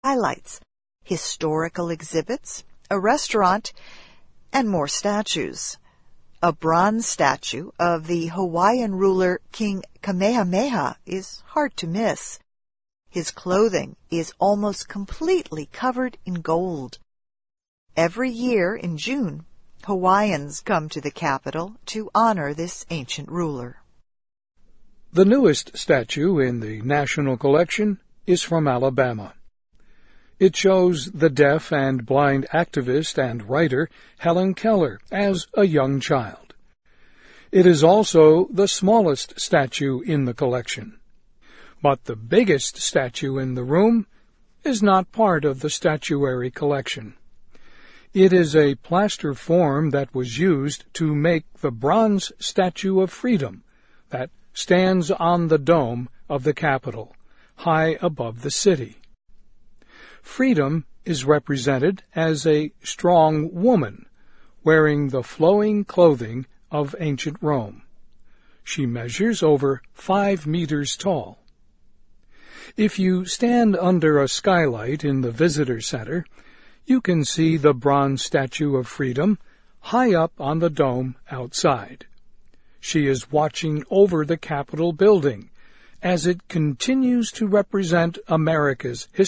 highlights, historical exhibits, a restaurant, and more statues. A bronze statue of the Hawaiian ruler King Kamehameha is hard to miss. His clothing is almost completely covered in gold. Every year in June, Hawaiians come to the capital to honor this ancient ruler. The newest statue in the National Collection is from Alabama. It shows the deaf and blind activist and writer Helen Keller as a young child. It is also the smallest statue in the collection. But the biggest statue in the room is not part of the statuary collection. It is a plaster form that was used to make the bronze Statue of Freedom that stands on the dome of the Capitol, high above the city. Freedom is represented as a strong woman, wearing the flowing clothing of ancient Rome. She measures over 5 meters tall. If you stand under a skylight in the visitor center, you can see the bronze Statue of Freedom high up on the dome outside. She is watching over the Capitol building as it continues to represent America's history